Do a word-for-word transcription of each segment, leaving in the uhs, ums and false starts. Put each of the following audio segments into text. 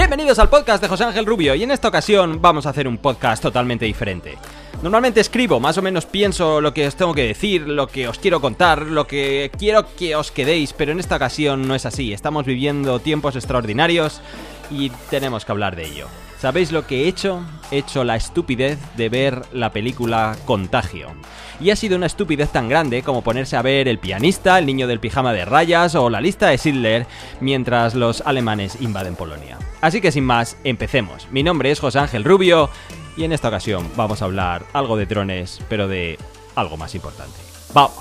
Bienvenidos al podcast de José Ángel Rubio, y en esta ocasión vamos a hacer un podcast totalmente diferente. Normalmente escribo, más o menos pienso lo que os tengo que decir, lo que os quiero contar, lo que quiero que os quedéis, pero en esta ocasión no es así. Estamos viviendo tiempos extraordinarios y tenemos que hablar de ello. ¿Sabéis lo que he hecho? He hecho la estupidez de ver la película Contagio. Y ha sido una estupidez tan grande como ponerse a ver El pianista, El niño del pijama de rayas o La lista de Schindler mientras los alemanes invaden Polonia. Así que sin más, empecemos. Mi nombre es José Ángel Rubio y en esta ocasión vamos a hablar algo de drones, pero de algo más importante. ¡Vamos!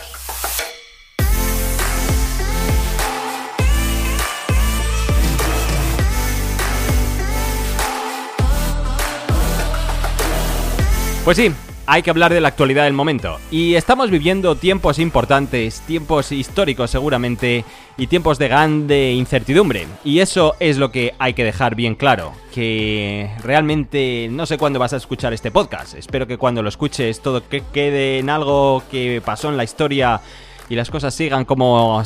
Pues sí, hay que hablar de la actualidad del momento. Y estamos viviendo tiempos importantes, tiempos históricos seguramente, y tiempos de grande incertidumbre. Y eso es lo que hay que dejar bien claro, que realmente no sé cuándo vas a escuchar este podcast. Espero que cuando lo escuches todo que quede en algo que pasó en la historia y las cosas sigan como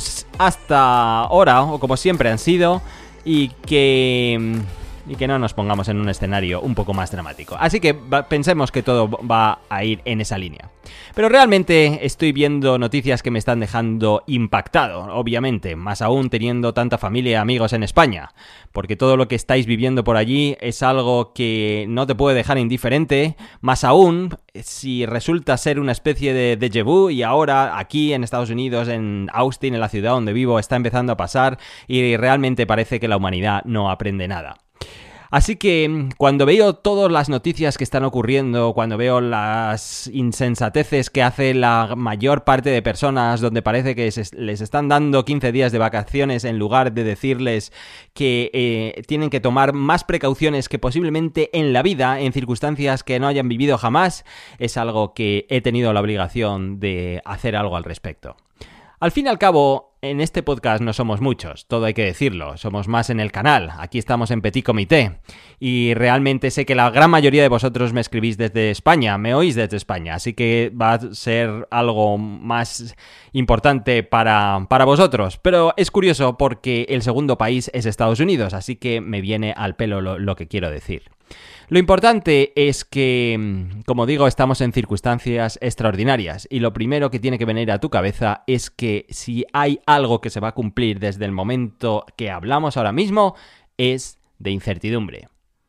hasta ahora o como siempre han sido, y que... y que no nos pongamos en un escenario un poco más dramático. Así que pensemos que todo va a ir en esa línea. Pero realmente estoy viendo noticias que me están dejando impactado, obviamente, más aún teniendo tanta familia y amigos en España, porque todo lo que estáis viviendo por allí es algo que no te puede dejar indiferente, más aún si resulta ser una especie de déjà vu y ahora aquí en Estados Unidos, en Austin, en la ciudad donde vivo, está empezando a pasar y realmente parece que la humanidad no aprende nada. Así que cuando veo todas las noticias que están ocurriendo, cuando veo las insensateces que hace la mayor parte de personas, donde parece que se les están dando quince días de vacaciones en lugar de decirles que eh, tienen que tomar más precauciones que posiblemente en la vida, en circunstancias que no hayan vivido jamás, es algo que he tenido la obligación de hacer algo al respecto. Al fin y al cabo, en este podcast no somos muchos, todo hay que decirlo, somos más en el canal, aquí estamos en Petit Comité, y realmente sé que la gran mayoría de vosotros me escribís desde España, me oís desde España, así que va a ser algo más importante para, para vosotros, pero es curioso porque el segundo país es Estados Unidos, así que me viene al pelo lo, lo que quiero decir. Lo importante es que, como digo, estamos en circunstancias extraordinarias y lo primero que tiene que venir a tu cabeza es que si hay algo que se va a cumplir desde el momento que hablamos ahora mismo es de incertidumbre.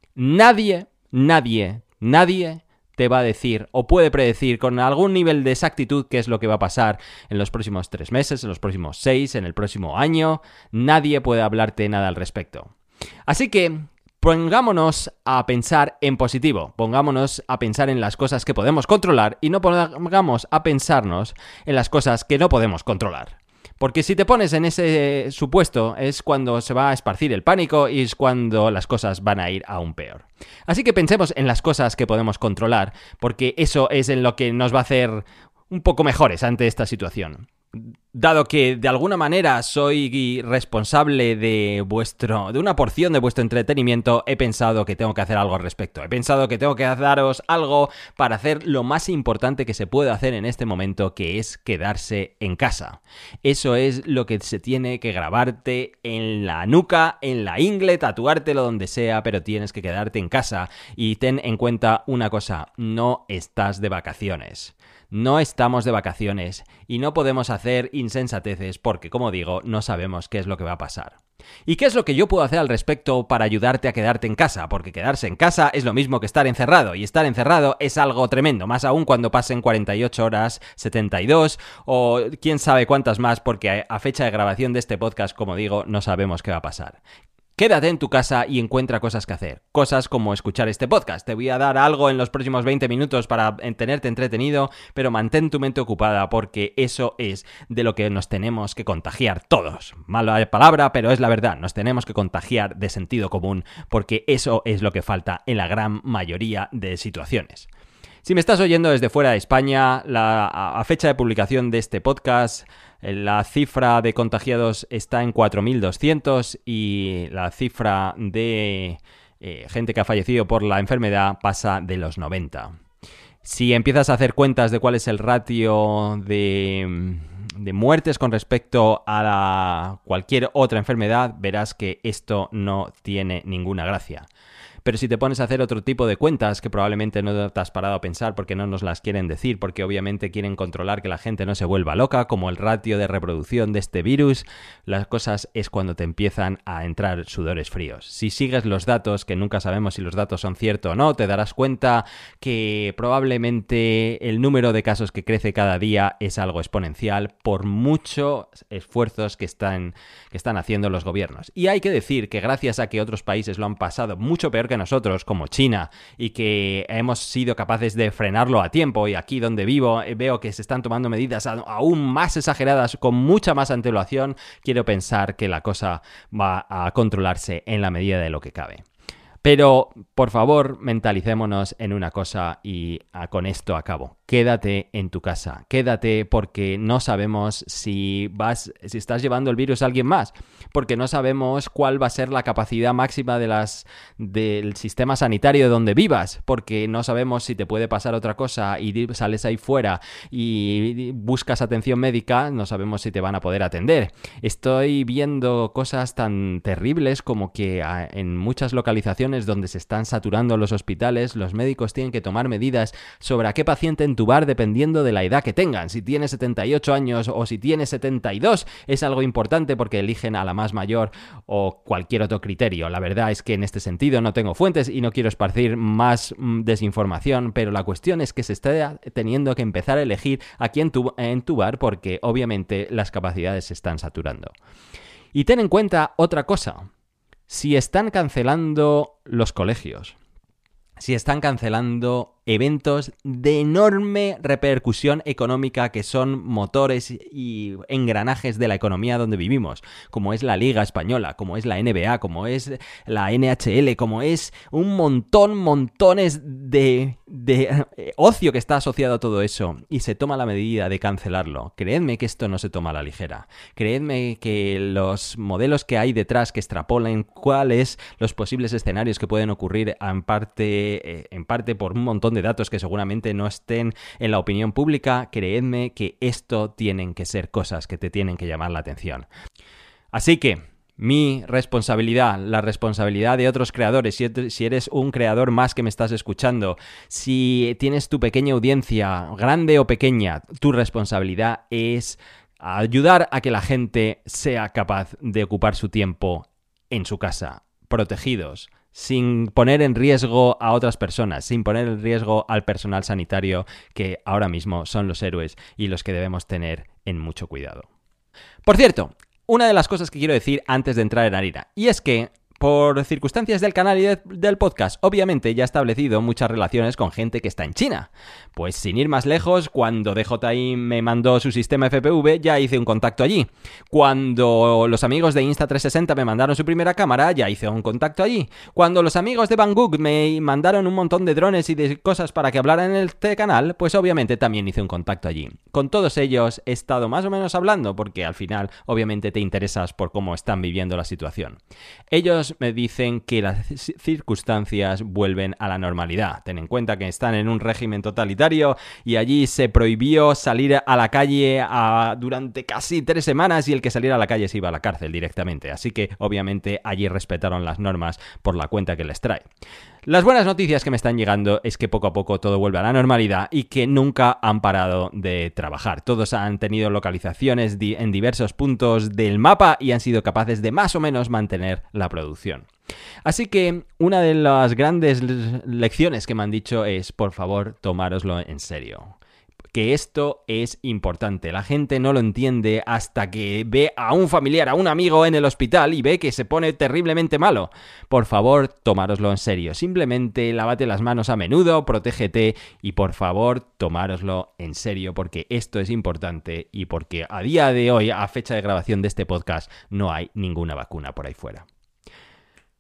Nadie, nadie, nadie te va a decir o puede predecir con algún nivel de exactitud qué es lo que va a pasar en los próximos tres meses, en los próximos seis, en el próximo año. Nadie puede hablarte nada al respecto. Así que pongámonos a pensar en positivo, pongámonos a pensar en las cosas que podemos controlar y no pongamos a pensarnos en las cosas que no podemos controlar. Porque si te pones en ese supuesto es cuando se va a esparcir el pánico y es cuando las cosas van a ir aún peor. Así que pensemos en las cosas que podemos controlar, porque eso es en lo que nos va a hacer un poco mejores ante esta situación. Dado que de alguna manera soy responsable de vuestro, de una porción de vuestro entretenimiento, he pensado que tengo que hacer algo al respecto. He pensado que tengo que daros algo para hacer lo más importante que se puede hacer en este momento, que es quedarse en casa. Eso es lo que se tiene que grabarte en la nuca, en la ingle, tatuártelo donde sea, pero tienes que quedarte en casa. Y ten en cuenta una cosa, no estás de vacaciones. No estamos de vacaciones y no podemos hacer insensateces porque, como digo, no sabemos qué es lo que va a pasar. ¿Y qué es lo que yo puedo hacer al respecto para ayudarte a quedarte en casa? Porque quedarse en casa es lo mismo que estar encerrado, y estar encerrado es algo tremendo, más aún cuando pasen cuarenta y ocho horas, setenta y dos o quién sabe cuántas más, porque a fecha de grabación de este podcast, como digo, no sabemos qué va a pasar. Quédate en tu casa y encuentra cosas que hacer. Cosas como escuchar este podcast. Te voy a dar algo en los próximos veinte minutos para tenerte entretenido, pero mantén tu mente ocupada porque eso es de lo que nos tenemos que contagiar todos. Mala palabra, pero es la verdad. Nos tenemos que contagiar de sentido común porque eso es lo que falta en la gran mayoría de situaciones. Si me estás oyendo desde fuera de España, la, a fecha de publicación de este podcast, la cifra de contagiados está en cuatro mil doscientos y la cifra de eh, gente que ha fallecido por la enfermedad pasa de los noventa. Si empiezas a hacer cuentas de cuál es el ratio de de muertes con respecto a la, cualquier otra enfermedad, verás que esto no tiene ninguna gracia. Pero si te pones a hacer otro tipo de cuentas que probablemente no te has parado a pensar porque no nos las quieren decir, porque obviamente quieren controlar que la gente no se vuelva loca, como el ratio de reproducción de este virus, las cosas es cuando te empiezan a entrar sudores fríos. Si sigues los datos, que nunca sabemos si los datos son ciertos o no, te darás cuenta que probablemente el número de casos que crece cada día es algo exponencial por muchos esfuerzos que están, que están haciendo los gobiernos. Y hay que decir que gracias a que otros países lo han pasado mucho peor que nosotros, como China, y que hemos sido capaces de frenarlo a tiempo, y aquí donde vivo veo que se están tomando medidas aún más exageradas, con mucha más antelación, quiero pensar que la cosa va a controlarse en la medida de lo que cabe. Pero, por favor, mentalicémonos en una cosa y ah, con esto acabo. Quédate en tu casa, quédate porque no sabemos si vas, si estás llevando el virus a alguien más, porque no sabemos cuál va a ser la capacidad máxima de las, del sistema sanitario de donde vivas, porque no sabemos si te puede pasar otra cosa y sales ahí fuera y buscas atención médica, no sabemos si te van a poder atender. Estoy viendo cosas tan terribles como que ah, en muchas localizaciones donde se están saturando los hospitales, los médicos tienen que tomar medidas sobre a qué paciente entubar dependiendo de la edad que tengan. Si tiene setenta y ocho años o si tiene setenta y dos es algo importante porque eligen a la más mayor o cualquier otro criterio. La verdad es que en este sentido no tengo fuentes y no quiero esparcir más mm, desinformación, pero la cuestión es que se está teniendo que empezar a elegir a quién entubar porque obviamente las capacidades se están saturando. Y ten en cuenta otra cosa. Si están cancelando los colegios, si están cancelando eventos de enorme repercusión económica que son motores y engranajes de la economía donde vivimos, como es la Liga Española, como es la N B A, como es la N H L, como es un montón, montones de, de ocio que está asociado a todo eso, y se toma la medida de cancelarlo. Creedme que esto no se toma a la ligera. Creedme que los modelos que hay detrás que extrapolan cuáles los posibles escenarios que pueden ocurrir en parte, en parte por un montón de datos que seguramente no estén en la opinión pública, creedme que esto tienen que ser cosas que te tienen que llamar la atención. Así que mi responsabilidad, la responsabilidad de otros creadores, si eres un creador más que me estás escuchando, si tienes tu pequeña audiencia, grande o pequeña, tu responsabilidad es ayudar a que la gente sea capaz de ocupar su tiempo en su casa, protegidos, sin poner en riesgo a otras personas, sin poner en riesgo al personal sanitario, que ahora mismo son los héroes y los que debemos tener en mucho cuidado. Por cierto, una de las cosas que quiero decir antes de entrar en harina, y es que por circunstancias del canal y de, del podcast, obviamente ya he establecido muchas relaciones con gente que está en China. Pues sin ir más lejos, cuando D J I me mandó su sistema F P V, ya hice un contacto allí. Cuando los amigos de Insta trescientos sesenta me mandaron su primera cámara, ya hice un contacto allí. Cuando los amigos de Banggood me mandaron un montón de drones y de cosas para que hablaran en este canal, pues obviamente también hice un contacto allí. Con todos ellos he estado más o menos hablando, porque al final obviamente te interesas por cómo están viviendo la situación. Ellos me dicen que las circunstancias vuelven a la normalidad. Ten en cuenta que están en un régimen totalitario y allí se prohibió salir a la calle a, durante casi tres semanas y el que saliera a la calle se iba a la cárcel directamente. Así que obviamente allí respetaron las normas por la cuenta que les trae. Las buenas noticias que me están llegando es que poco a poco todo vuelve a la normalidad y que nunca han parado de trabajar. Todos han tenido localizaciones di- en diversos puntos del mapa y han sido capaces de más o menos mantener la producción. Así que una de las grandes lecciones que me han dicho es, por favor, tomároslo en serio. Que esto es importante. La gente no lo entiende hasta que ve a un familiar, a un amigo en el hospital y ve que se pone terriblemente malo. Por favor, tomároslo en serio. Simplemente lávate las manos a menudo, protégete y por favor, tomároslo en serio porque esto es importante y porque a día de hoy, a fecha de grabación de este podcast, no hay ninguna vacuna por ahí fuera.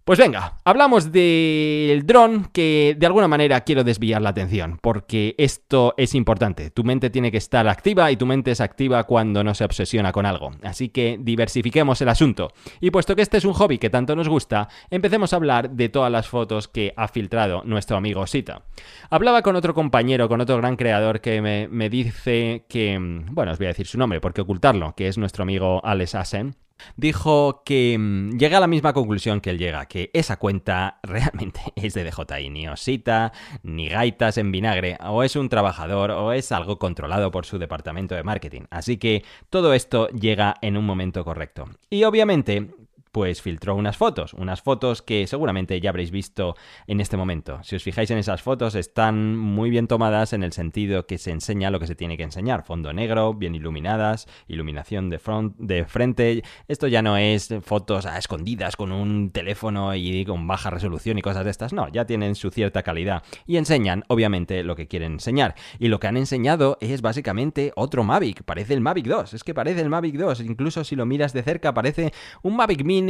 Pues venga, hablamos del dron que de alguna manera quiero desviar la atención, porque esto es importante. Tu mente tiene que estar activa y tu mente es activa cuando no se obsesiona con algo. Así que diversifiquemos el asunto. Y puesto que este es un hobby que tanto nos gusta, empecemos a hablar de todas las fotos que ha filtrado nuestro amigo Sita. Hablaba con otro compañero, con otro gran creador que me, me dice que... Bueno, os voy a decir su nombre, ¿por qué ocultarlo? Que es nuestro amigo Alex Asen. Dijo que mmm, llega a la misma conclusión que él llega, que esa cuenta realmente es de D J I, ni osita, ni gaitas en vinagre, o es un trabajador, o es algo controlado por su departamento de marketing. Así que todo esto llega en un momento correcto. Y obviamente, pues filtró unas fotos, unas fotos que seguramente ya habréis visto en este momento. Si os fijáis en esas fotos, están muy bien tomadas en el sentido que se enseña lo que se tiene que enseñar. Fondo negro, bien iluminadas, iluminación de, front, de frente. Esto ya no es fotos a escondidas con un teléfono y con baja resolución y cosas de estas. No, ya tienen su cierta calidad y enseñan, obviamente, lo que quieren enseñar. Y lo que han enseñado es básicamente otro Mavic. Parece el Mavic dos. Es que parece el Mavic dos. Incluso si lo miras de cerca, parece un Mavic Mini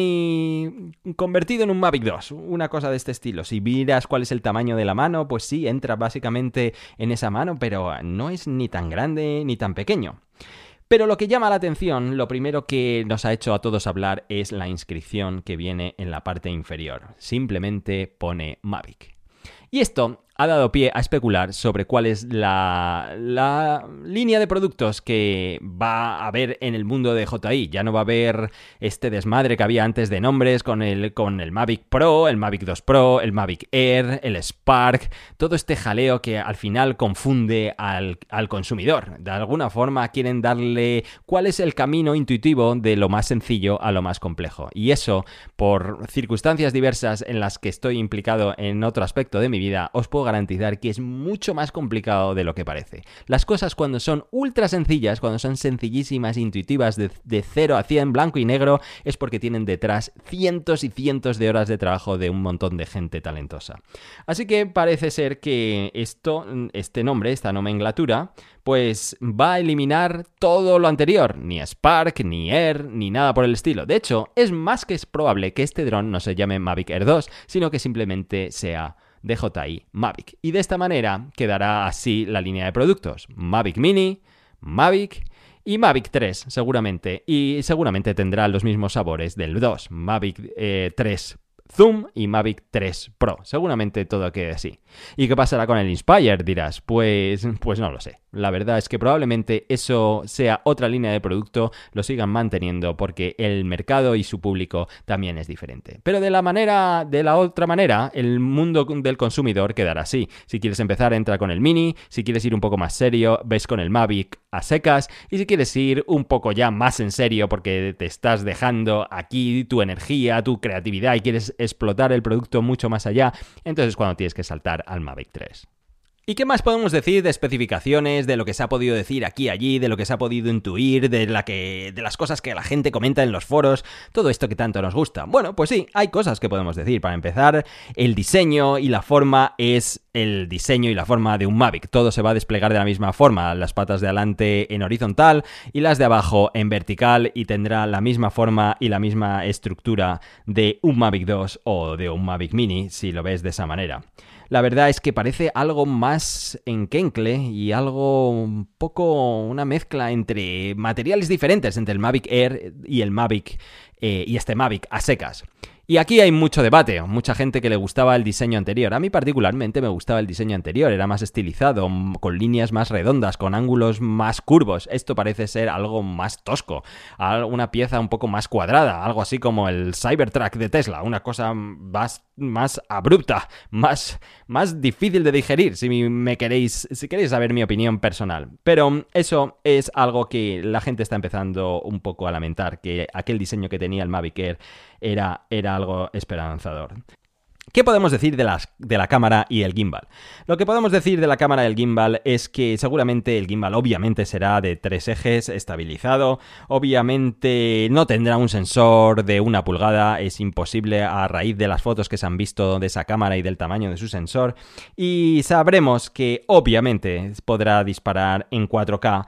convertido en un Mavic dos, una cosa de este estilo. Si miras cuál es el tamaño de la mano, pues sí, entra básicamente en esa mano, pero no es ni tan grande ni tan pequeño. Pero lo que llama la atención, lo primero que nos ha hecho a todos hablar es la inscripción que viene en la parte inferior. Simplemente pone Mavic. Y esto ha dado pie a especular sobre cuál es la, la línea de productos que va a haber en el mundo de J I. Ya no va a haber este desmadre que había antes de nombres con el, con el Mavic Pro, el Mavic dos Pro, el Mavic Air, el Spark, todo este jaleo que al final confunde al, al consumidor. De alguna forma quieren darle cuál es el camino intuitivo de lo más sencillo a lo más complejo. Y eso, por circunstancias diversas en las que estoy implicado en otro aspecto de mi vida, os puedo garantizar que es mucho más complicado de lo que parece. Las cosas cuando son ultra sencillas, cuando son sencillísimas, intuitivas, de, de cero a cien, blanco y negro, es porque tienen detrás cientos y cientos de horas de trabajo de un montón de gente talentosa. Así que parece ser que esto, este nombre, esta nomenclatura, pues va a eliminar todo lo anterior, ni Spark, ni Air, ni nada por el estilo. De hecho, es más que es probable que este dron no se llame Mavic Air dos, sino que simplemente sea D J I Mavic. Y de esta manera quedará así la línea de productos. Mavic Mini, Mavic y Mavic tres seguramente. Y seguramente tendrá los mismos sabores del dos. Mavic eh, tres Zoom y Mavic tres Pro. Seguramente todo quede así. ¿Y qué pasará con el Inspire? Dirás. Pues, pues no lo sé. La verdad es que probablemente eso sea otra línea de producto, lo sigan manteniendo porque el mercado y su público también es diferente. Pero de la manera, de la otra manera, el mundo del consumidor quedará así. Si quieres empezar, entra con el Mini. Si quieres ir un poco más serio, ves con el Mavic a secas. Y si quieres ir un poco ya más en serio porque te estás dejando aquí tu energía, tu creatividad y quieres explotar el producto mucho más allá, entonces es cuando tienes que saltar al Mavic tres. ¿Y qué más podemos decir de especificaciones, de lo que se ha podido decir aquí y allí, de lo que se ha podido intuir, de, la que, de las cosas que la gente comenta en los foros, todo esto que tanto nos gusta? Bueno, pues sí, hay cosas que podemos decir. Para empezar, el diseño y la forma es el diseño y la forma de un Mavic. Todo se va a desplegar de la misma forma, las patas de adelante en horizontal y las de abajo en vertical, y tendrá la misma forma y la misma estructura de un Mavic dos o de un Mavic Mini, si lo ves de esa manera. La verdad es que parece algo más enquencle y algo un poco una mezcla entre materiales diferentes entre el Mavic Air y el Mavic eh, y este Mavic a secas. Y aquí hay mucho debate, mucha gente que le gustaba el diseño anterior. A mí particularmente me gustaba el diseño anterior, era más estilizado, con líneas más redondas, con ángulos más curvos. Esto parece ser algo más tosco, una pieza un poco más cuadrada, algo así como el Cybertruck de Tesla, una cosa más, más abrupta, más, más difícil de digerir, si me queréis, si queréis saber mi opinión personal. Pero eso es algo que la gente está empezando un poco a lamentar, que aquel diseño que tenía el Mavic Air era, era algo esperanzador. ¿Qué podemos decir de, las, de la cámara y el gimbal? Lo que podemos decir de la cámara y el gimbal es que seguramente el gimbal obviamente será de tres ejes, estabilizado, obviamente no tendrá un sensor de una pulgada, es imposible a raíz de las fotos que se han visto de esa cámara y del tamaño de su sensor, y sabremos que obviamente podrá disparar en cuatro K,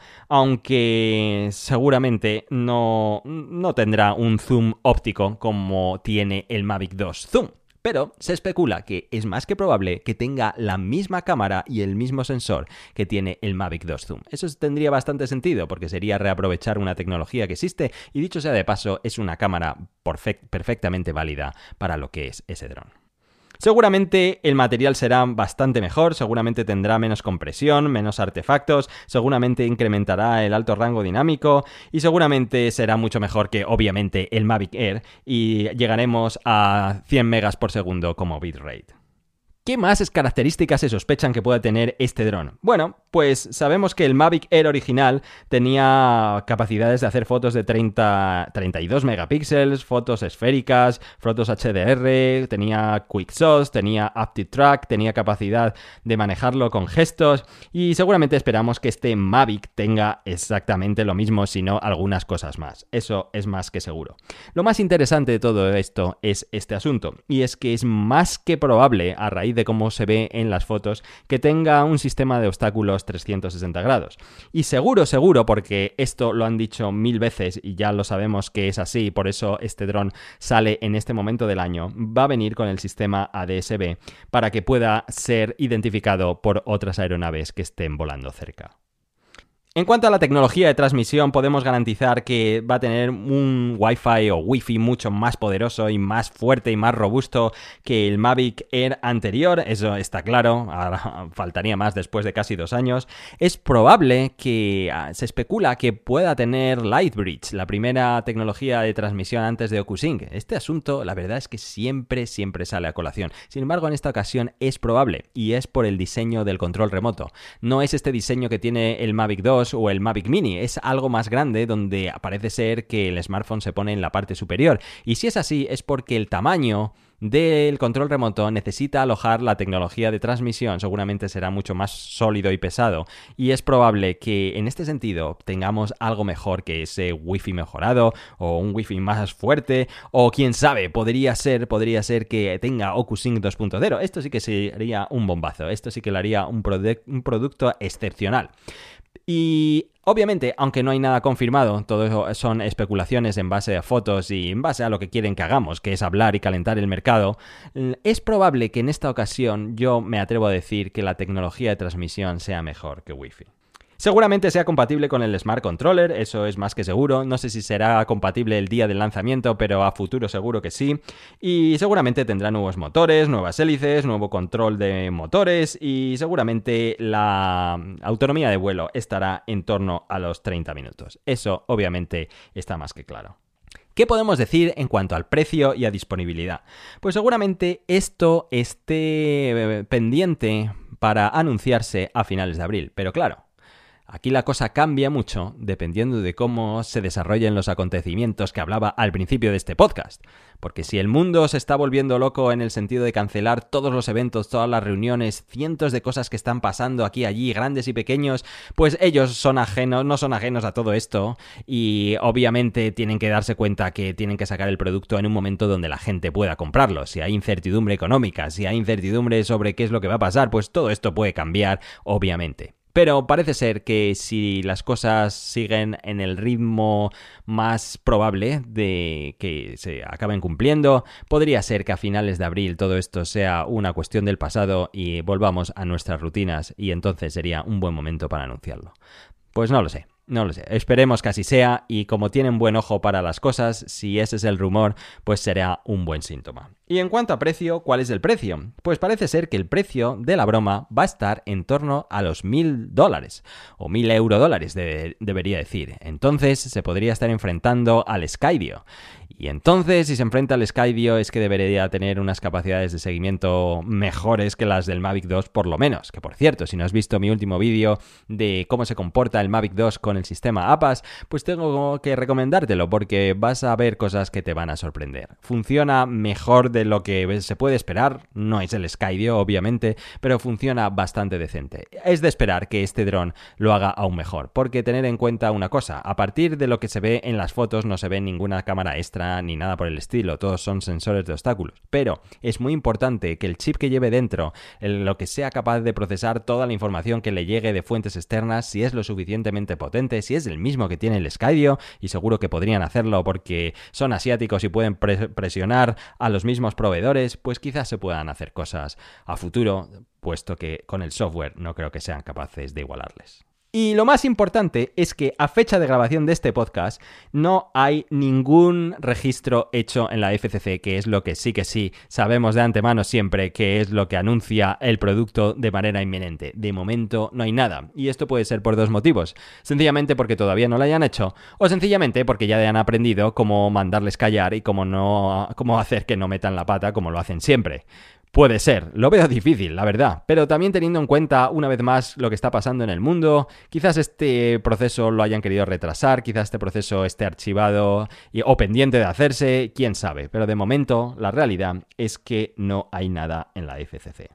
aunque seguramente no, no tendrá un zoom óptico como tiene el Mavic dos Zoom. Pero se especula que es más que probable que tenga la misma cámara y el mismo sensor que tiene el Mavic dos Zoom. Eso tendría bastante sentido porque sería reaprovechar una tecnología que existe y, dicho sea de paso, es una cámara perfect- perfectamente válida para lo que es ese dron. Seguramente el material será bastante mejor, seguramente tendrá menos compresión, menos artefactos, seguramente incrementará el alto rango dinámico y seguramente será mucho mejor que obviamente el Mavic Air y llegaremos a cien megas por segundo como bitrate. ¿Qué más características se sospechan que pueda tener este dron? Bueno, pues sabemos que el Mavic Air original tenía capacidades de hacer fotos de treinta, treinta y dos megapíxeles, fotos esféricas, fotos H D R, tenía Quick Shots, tenía Aptiv Track, tenía capacidad de manejarlo con gestos y seguramente esperamos que este Mavic tenga exactamente lo mismo, si no algunas cosas más. Eso es más que seguro. Lo más interesante de todo esto es este asunto, y es que es más que probable, a raíz de cómo se ve en las fotos, que tenga un sistema de obstáculos trescientos sesenta grados. Y seguro, seguro, porque esto lo han dicho mil veces y ya lo sabemos que es así, por eso este dron sale en este momento del año, va a venir con el sistema A D S B para que pueda ser identificado por otras aeronaves que estén volando cerca. En cuanto a la tecnología de transmisión, podemos garantizar que va a tener un Wi-Fi o Wi-Fi mucho más poderoso y más fuerte y más robusto que el Mavic Air anterior, eso está claro, ahora faltaría más después de casi dos años. Es probable que se especula que pueda tener Lightbridge, la primera tecnología de transmisión antes de OcuSync. Este asunto, la verdad es que siempre, siempre sale a colación. Sin embargo, en esta ocasión es probable, y es por el diseño del control remoto. No es este diseño que tiene el Mavic dos o el Mavic Mini, es algo más grande donde parece ser que el smartphone se pone en la parte superior, y si es así es porque el tamaño del control remoto necesita alojar la tecnología de transmisión, seguramente será mucho más sólido y pesado, y es probable que en este sentido tengamos algo mejor que ese Wi-Fi mejorado o un Wi-Fi más fuerte, o quién sabe, podría ser, podría ser que tenga OcuSync dos punto cero. Esto sí que sería un bombazo, esto sí que lo haría un, produ- un producto excepcional. Y obviamente, aunque no hay nada confirmado, todo eso son especulaciones en base a fotos y en base a lo que quieren que hagamos, que es hablar y calentar el mercado, es probable que en esta ocasión yo me atrevo a decir que la tecnología de transmisión sea mejor que Wi-Fi. Seguramente sea compatible con el Smart Controller, eso es más que seguro. No sé si será compatible el día del lanzamiento, pero a futuro seguro que sí. Y seguramente tendrá nuevos motores, nuevas hélices, nuevo control de motores y seguramente la autonomía de vuelo estará en torno a los treinta minutos. Eso obviamente está más que claro. ¿Qué podemos decir en cuanto al precio y a disponibilidad? Pues seguramente esto esté pendiente para anunciarse a finales de abril, pero claro, aquí la cosa cambia mucho dependiendo de cómo se desarrollen los acontecimientos que hablaba al principio de este podcast. Porque si el mundo se está volviendo loco en el sentido de cancelar todos los eventos, todas las reuniones, cientos de cosas que están pasando aquí y allí, grandes y pequeños, pues ellos son ajenos, no son ajenos a todo esto y obviamente tienen que darse cuenta que tienen que sacar el producto en un momento donde la gente pueda comprarlo. Si hay incertidumbre económica, si hay incertidumbre sobre qué es lo que va a pasar, pues todo esto puede cambiar, obviamente. Pero parece ser que si las cosas siguen en el ritmo más probable de que se acaben cumpliendo, podría ser que a finales de abril todo esto sea una cuestión del pasado y volvamos a nuestras rutinas, y entonces sería un buen momento para anunciarlo. Pues no lo sé. No lo sé, esperemos que así sea, y como tienen buen ojo para las cosas, si ese es el rumor, pues será un buen síntoma. Y en cuanto a precio, ¿cuál es el precio? Pues parece ser que el precio de la broma va a estar en torno a los mil dólares, o mil euro dólares de, debería decir. Entonces se podría estar enfrentando al Skydio. Y entonces, si se enfrenta al Skydio, es que debería tener unas capacidades de seguimiento mejores que las del Mavic dos, por lo menos. Que por cierto, si no has visto mi último vídeo de cómo se comporta el Mavic dos con con el sistema A P A S, pues tengo que recomendártelo porque vas a ver cosas que te van a sorprender. Funciona mejor de lo que se puede esperar, no es el Skydio obviamente, pero funciona bastante decente. Es de esperar que este dron lo haga aún mejor, porque tener en cuenta una cosa, a partir de lo que se ve en las fotos no se ve ninguna cámara extra ni nada por el estilo, todos son sensores de obstáculos, pero es muy importante que el chip que lleve dentro, lo que sea capaz de procesar toda la información que le llegue de fuentes externas, si es lo suficientemente potente, si es el mismo que tiene el Skydio, y seguro que podrían hacerlo porque son asiáticos y pueden pre- presionar a los mismos proveedores, pues quizás se puedan hacer cosas a futuro, puesto que con el software no creo que sean capaces de igualarles. Y lo más importante es que a fecha de grabación de este podcast no hay ningún registro hecho en la F C C, que es lo que sí que sí sabemos de antemano siempre, que es lo que anuncia el producto de manera inminente. De momento no hay nada, y esto puede ser por dos motivos. Sencillamente porque todavía no lo hayan hecho, o sencillamente porque ya han aprendido cómo mandarles callar y cómo, no, cómo hacer que no metan la pata como lo hacen siempre. Puede ser, lo veo difícil, la verdad, pero también teniendo en cuenta una vez más lo que está pasando en el mundo, quizás este proceso lo hayan querido retrasar, quizás este proceso esté archivado y, o pendiente de hacerse, quién sabe, pero de momento la realidad es que no hay nada en la F C C.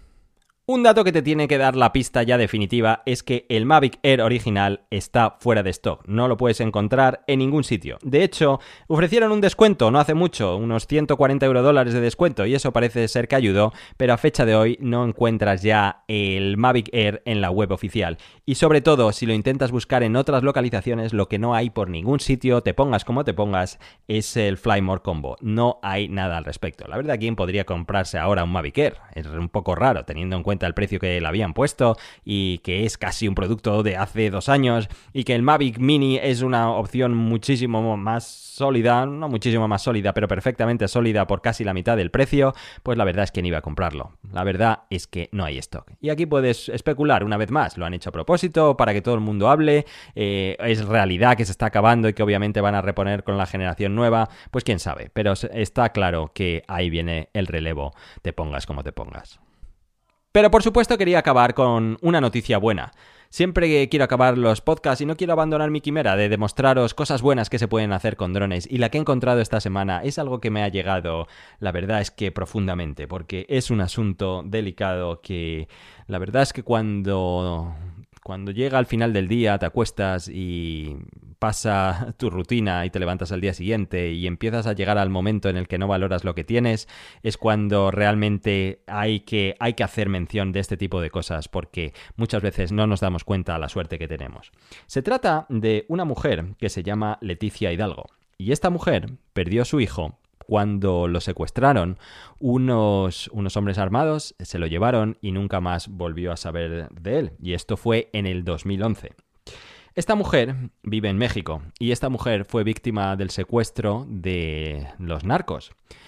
Un dato que te tiene que dar la pista ya definitiva es que el Mavic Air original está fuera de stock, no lo puedes encontrar en ningún sitio. De hecho, ofrecieron un descuento no hace mucho, unos ciento cuarenta euro dólares de descuento, y eso parece ser que ayudó, pero a fecha de hoy no encuentras ya el Mavic Air en la web oficial. Y sobre todo, si lo intentas buscar en otras localizaciones, lo que no hay por ningún sitio, te pongas como te pongas, es el Flymore Combo. No hay nada al respecto. La verdad, ¿quién podría comprarse ahora un Mavic Air? Es un poco raro, teniendo en cuenta el precio que le habían puesto y que es casi un producto de hace dos años y que el Mavic Mini es una opción muchísimo más sólida, no muchísimo más sólida, pero perfectamente sólida por casi la mitad del precio, pues la verdad es que ni iba a comprarlo. La verdad es que no hay stock. Y aquí puedes especular una vez más, lo han hecho a propósito para que todo el mundo hable, eh, es realidad que se está acabando y que obviamente van a reponer con la generación nueva, pues quién sabe, pero está claro que ahí viene el relevo, te pongas como te pongas. Pero por supuesto quería acabar con una noticia buena. Siempre quiero acabar los podcasts y no quiero abandonar mi quimera de demostraros cosas buenas que se pueden hacer con drones, y la que he encontrado esta semana es algo que me ha llegado, la verdad es que profundamente, porque es un asunto delicado que la verdad es que cuando... Cuando llega al final del día, te acuestas y pasa tu rutina y te levantas al día siguiente y empiezas a llegar al momento en el que no valoras lo que tienes, es cuando realmente hay que, hay que hacer mención de este tipo de cosas, porque muchas veces no nos damos cuenta de la suerte que tenemos. Se trata de una mujer que se llama Leticia Hidalgo, y esta mujer perdió a su hijo cuando lo secuestraron unos, unos hombres armados, se lo llevaron y nunca más volvió a saber de él. Y esto fue en el dos mil once. Esta mujer vive en México y esta mujer fue víctima del secuestro de los narcos.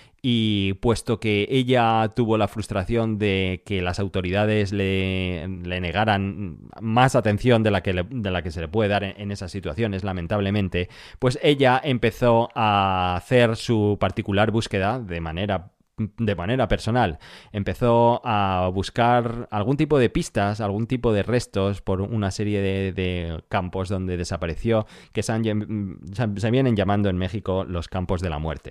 Y puesto que ella tuvo la frustración de que las autoridades le, le negaran más atención de la que, le, de la que se le puede dar en, en esas situaciones, lamentablemente, pues ella empezó a hacer su particular búsqueda de manera de manera personal. Empezó a buscar algún tipo de pistas, algún tipo de restos por una serie de, de campos donde desapareció, que se, han, se vienen llamando en México los campos de la muerte.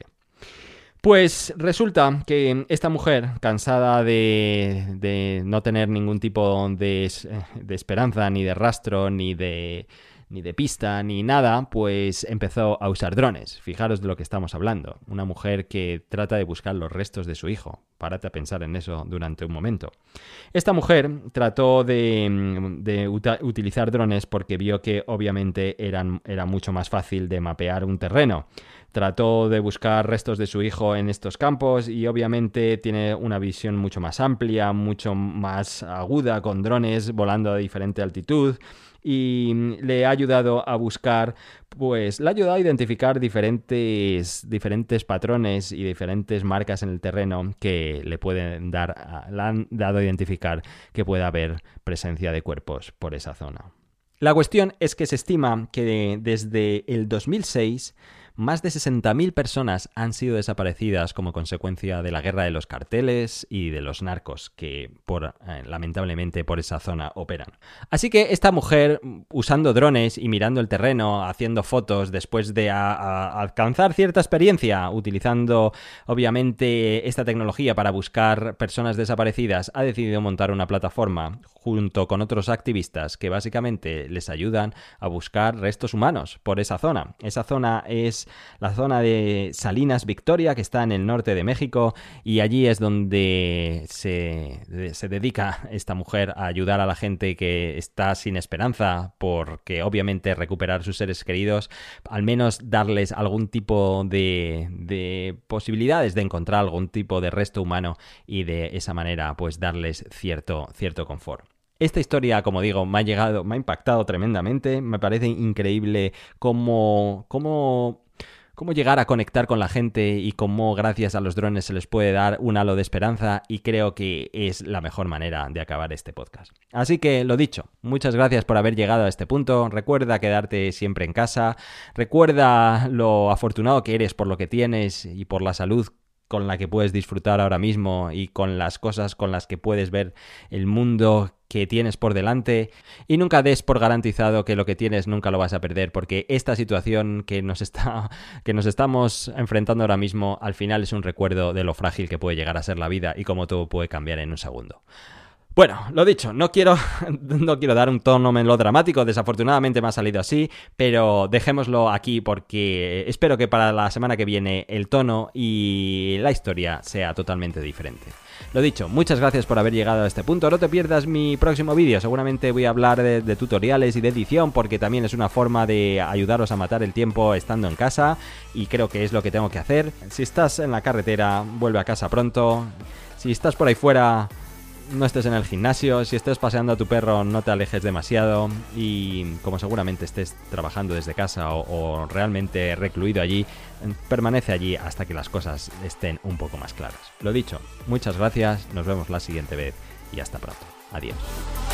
Pues resulta que esta mujer, cansada de, de no tener ningún tipo de, de esperanza, ni de rastro, ni de, ni de pista, ni nada, pues empezó a usar drones. Fijaros de lo que estamos hablando. Una mujer que trata de buscar los restos de su hijo. Párate a pensar en eso durante un momento. Esta mujer trató de, de uta- utilizar drones porque vio que obviamente eran, era mucho más fácil de mapear un terreno. Trató de buscar restos de su hijo en estos campos y obviamente tiene una visión mucho más amplia, mucho más aguda, con drones volando a diferente altitud, y le ha ayudado a buscar, pues le ha ayudado a identificar diferentes, diferentes patrones y diferentes marcas en el terreno que le pueden dar, le han dado a identificar que pueda haber presencia de cuerpos por esa zona. La cuestión es que se estima que desde el dos mil seis más de sesenta mil personas han sido desaparecidas como consecuencia de la guerra de los carteles y de los narcos que, por, eh, lamentablemente, por esa zona operan. Así que esta mujer, usando drones y mirando el terreno, haciendo fotos después de a, a alcanzar cierta experiencia, utilizando obviamente esta tecnología para buscar personas desaparecidas, ha decidido montar una plataforma junto con otros activistas que básicamente les ayudan a buscar restos humanos por esa zona. Esa zona es la zona de Salinas Victoria, que está en el norte de México, y allí es donde se, se dedica esta mujer a ayudar a la gente que está sin esperanza, porque obviamente recuperar sus seres queridos, al menos darles algún tipo de, de posibilidades de encontrar algún tipo de resto humano y de esa manera pues darles cierto, cierto confort. Esta historia, como digo, me ha llegado, me ha impactado tremendamente. Me parece increíble cómo, cómo, cómo llegar a conectar con la gente y cómo gracias a los drones se les puede dar un halo de esperanza, y creo que es la mejor manera de acabar este podcast. Así que, lo dicho, muchas gracias por haber llegado a este punto. Recuerda quedarte siempre en casa. Recuerda lo afortunado que eres por lo que tienes y por la salud con la que puedes disfrutar ahora mismo y con las cosas con las que puedes ver el mundo que tienes por delante, y nunca des por garantizado que lo que tienes nunca lo vas a perder, porque esta situación que nos está que nos estamos enfrentando ahora mismo al final es un recuerdo de lo frágil que puede llegar a ser la vida y cómo todo puede cambiar en un segundo. Bueno, lo dicho, no quiero, no quiero dar un tono melodramático, desafortunadamente me ha salido así, pero dejémoslo aquí porque espero que para la semana que viene el tono y la historia sea totalmente diferente. Lo dicho, muchas gracias por haber llegado a este punto. No te pierdas mi próximo vídeo. Seguramente voy a hablar de, de tutoriales y de edición, porque también es una forma de ayudaros a matar el tiempo estando en casa, y creo que es lo que tengo que hacer. Si estás en la carretera, vuelve a casa pronto. Si estás por ahí fuera, no estés en el gimnasio. Si estés paseando a tu perro, no te alejes demasiado, y como seguramente estés trabajando desde casa o, o realmente recluido allí, permanece allí hasta que las cosas estén un poco más claras. Lo dicho, muchas gracias, nos vemos la siguiente vez y hasta pronto. Adiós.